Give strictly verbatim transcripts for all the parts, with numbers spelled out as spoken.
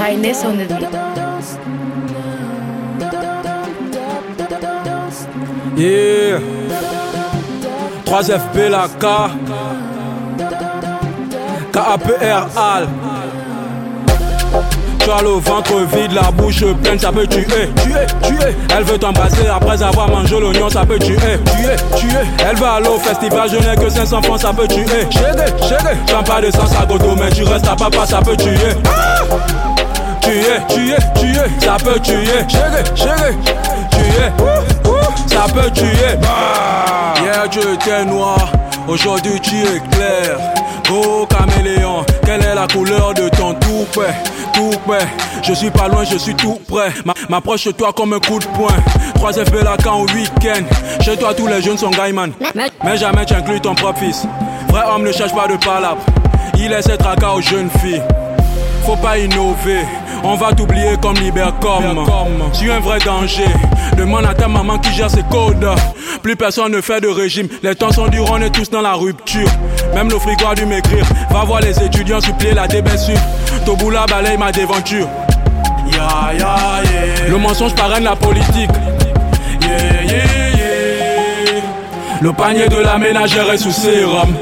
Highness on the beat. Yeah. trois F B la K K A P R A L. Tu as le ventre vide, la bouche pleine, ça peut tuer, tuer, tuer. Elle veut t'embrasser après avoir mangé l'oignon, ça peut tuer, tuer, tuer. Elle va aller au festival, je n'ai que cinq cents francs, ça peut tuer. Chérie, chérie, j'en pas de sens à godo, mais tu restes à papa, ça peut tuer. Ah! Tuer, tuer, tuer, ça peut tuer. Chérie, chérie, tuer, ouh, ouh, ça peut tuer. Ah! Hier tu étais noir, aujourd'hui tu es clair. Oh caméléon, quelle est la couleur de ton tout près? Tout près, je suis pas loin, je suis tout près. M'approche de toi comme un coup de poing. trois F B la K en week-end. Chez toi tous les jeunes sont gaiman. Mais jamais tu inclus ton propre fils. Vrai homme ne cherche pas de palabre. Il laisse ses tracas aux jeunes filles. Faut pas innover, on va t'oublier comme Libercom. Tu es un vrai danger, demande à ta maman qui gère ses codes. Plus personne ne fait de régime, les temps sont durs, on est tous dans la rupture. Même le frigo a dû m'écrire, va voir les étudiants supplier la débaissure. Toboula balaye ma déventure. Yeah, yeah, yeah. Le mensonge parraine la politique. Yeah, yeah, yeah. Le panier de la ménagère est sous sérum.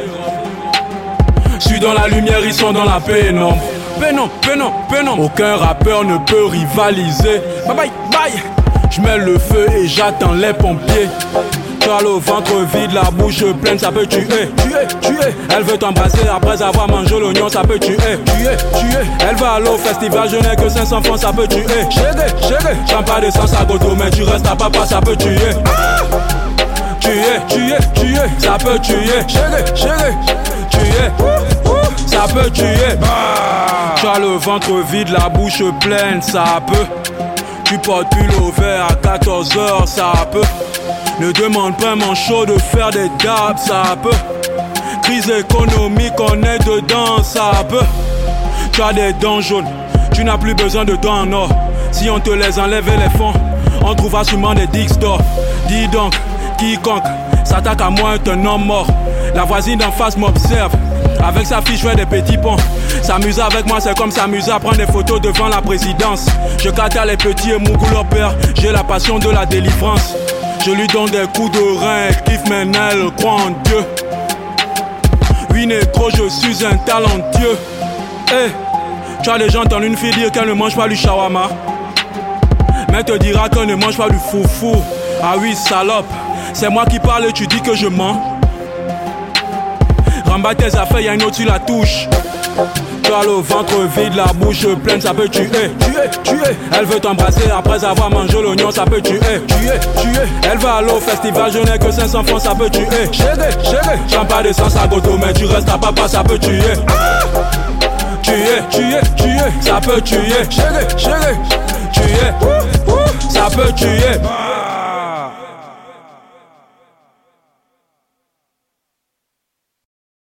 Suis dans la lumière, ils sont dans la pénombre. Pénombre, pénombre, pénombre. Aucun rappeur ne peut rivaliser. Bye bye, bye. J'mets le feu et j'attends les pompiers. Tu as le ventre vide, la bouche pleine, ça peut tuer, tuer, tuer. Elle veut t'embrasser après avoir mangé l'oignon, ça peut tuer, tuer, tuer. Elle va aller au festival, je n'ai que cinq cents francs, ça peut tuer. Chérie, chérie, j'en pas de sens à godo, mais tu restes à papa, ça peut tuer. Ah! Tuer, tuer, tuer, ça peut tuer. Chérie, chérie, tuer, ouh, ouh, ça peut tuer. Ah! Tu as le ventre vide, la bouche pleine, ça peut. Tu portes plus le verre à quatorze heures, ça peut. Ne demande pas un manchot de faire des dabs, ça peut. Crise économique, on est dedans, ça peut. Tu as des dents jaunes, tu n'as plus besoin de dents en or. Si on te les enlève les fonds, on trouvera sûrement des dix d'or. Dis donc, quiconque s'attaque à moi est un homme mort. La voisine d'en face m'observe, avec sa fille je fais des petits ponts. S'amuser avec moi c'est comme s'amuser à prendre des photos devant la présidence. Je catère les petits et mougou leur père, j'ai la passion de la délivrance. Je lui donne des coups de rein, elle kiffe maintenant elle croit en Dieu. Oui négro, je suis un talentueux. Eh, hey, tu as déjà entendu une fille dire qu'elle ne mange pas du shawarma, mais te dira qu'elle ne mange pas du foufou. Ah oui salope, c'est moi qui parle et tu dis que je mens. Remballe tes affaires, y'a une autre sur la touche. Tu as le ventre vide, la bouche pleine, ça peut tuer, tuer, tuer. Elle veut t'embrasser après avoir mangé l'oignon, ça peut tuer, tuer, tuer. Elle va aller au festival, je n'ai que cinq cents francs, ça peut tuer. Chérie, chérie, j'en pas de sens à godo, mais tu restes à papa, ça peut tuer. Ah! Tuer, tuer, tuer, ça peut tuer. Chérie, chérie, tuer, ouh, ouh, ça peut tuer.